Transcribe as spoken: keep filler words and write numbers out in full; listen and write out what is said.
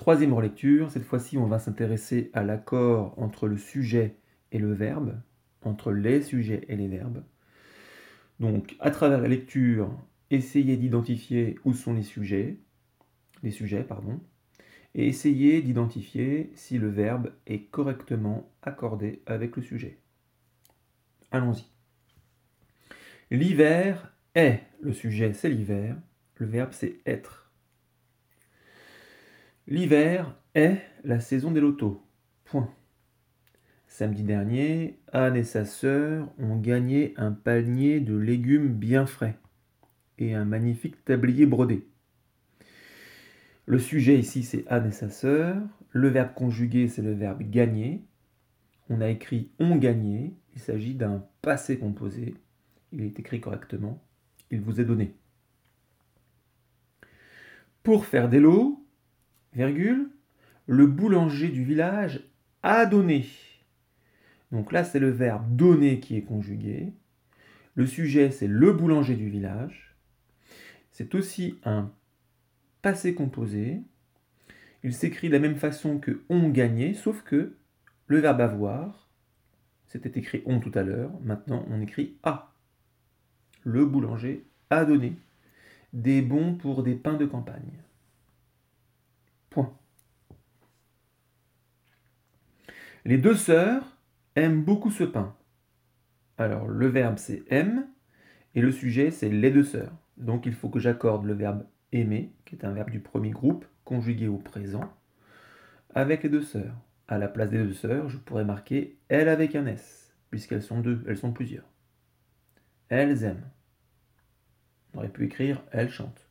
troisième relecture. Cette fois-ci, on va s'intéresser à l'accord entre le sujet et le verbe, entre les sujets et les verbes. Donc, à travers la lecture, essayez d'identifier où sont les sujets, les sujets, pardon, et essayez d'identifier si le verbe est correctement accordé avec le sujet. Allons-y. L'hiver est, le sujet c'est l'hiver, le verbe c'est être. L'hiver est la saison des lotos. Point. Samedi dernier, Anne et sa sœur ont gagné un panier de légumes bien frais et un magnifique tablier brodé. Le sujet ici c'est Anne et sa sœur. Le verbe conjugué c'est le verbe gagner. On a écrit ont gagné. Il s'agit d'un passé composé. Il est écrit correctement. Il vous est donné. Pour faire des lots, virgule, le boulanger du village a donné. Donc là, c'est le verbe donner qui est conjugué. Le sujet, c'est le boulanger du village. C'est aussi un passé composé. Il s'écrit de la même façon que on gagné, sauf que le verbe avoir, c'était écrit on tout à l'heure, maintenant on écrit a. Le boulanger a donné des bons pour des pains de campagne. Point. Les deux sœurs aiment beaucoup ce pain. Alors le verbe c'est aime et le sujet c'est les deux sœurs. Donc il faut que j'accorde le verbe aimer, qui est un verbe du premier groupe, conjugué au présent, avec les deux sœurs. À la place des deux sœurs, je pourrais marquer elles avec un S, puisqu'elles sont deux, elles sont plusieurs. Elles aiment. On aurait pu écrire elles chantent.